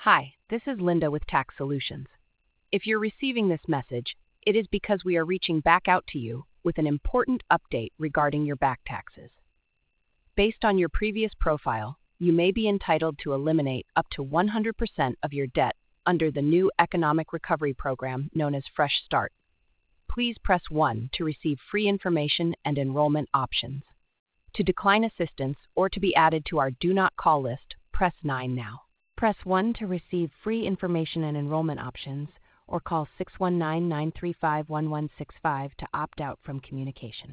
Hi, this is Linda with Tax Solutions. If you're receiving this message, it is because we are reaching back out to you with an important update regarding your back taxes. Based on your previous profile, you may be entitled to eliminate up to 100% of your debt under the new economic recovery program known as Fresh Start. Please press 1 to receive free information and enrollment options. To decline assistance or to be added to our Do Not Call list, press 9 now. Press 1 to receive free information and enrollment options, or call 619-935-1165 to opt out from communication.